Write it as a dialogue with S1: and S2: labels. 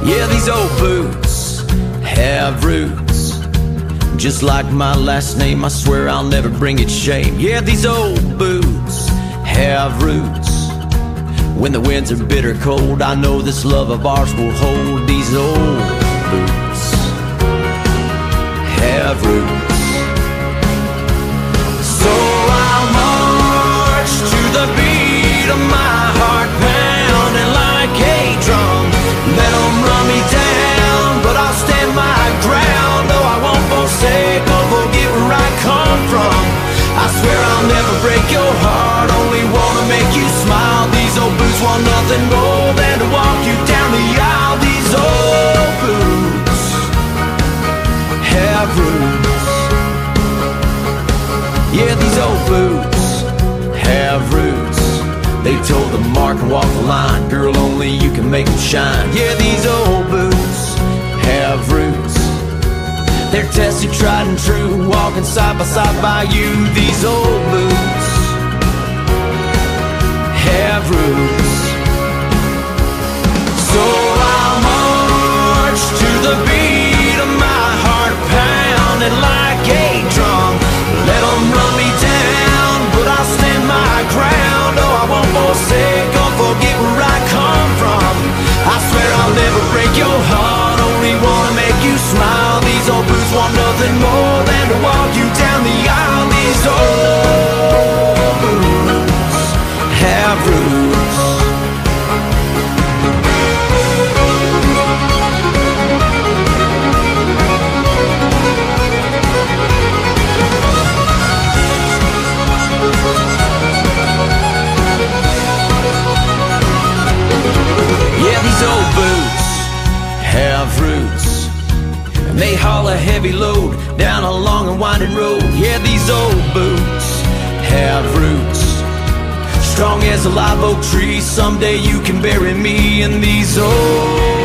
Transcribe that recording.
S1: Yeah, these old boots have roots, just like my last name. I swear I'll never bring it shame. Yeah, these old boots have roots. When the winds are bitter cold, I know this love of ours will hold. These old boots have roots. So I'll march to the beat of my heart pounding like a drum. Let them run me down, but I'll stand my ground. No, I won't forsake or forget where I come from. I swear I'll never break your heart, only wanna make you smile. These old boots want nothing more than to walk you down the aisle. These old boots have roots. Yeah, these old boots have roots. They told the mark and walk the line, girl, only you can make them shine. Yeah, these old boots have roots. They're tested, tried and true, walking side by side by you. These old boots have roots. So I'll march to the beat of my heart pounding like a drum. Let them run me down, but I'll stand my ground. Oh, I won't forsake or forget where I come from. I swear I'll never break your heart, only wanna make you smile. These old boots want nothing more than to walk you down the aisle. These old boots have roots. Yeah, these old boots have roots, and they haul a heavy load down a long and winding road. Yeah, these old boots have roots, strong as a live oak tree. Someday you can bury me in these old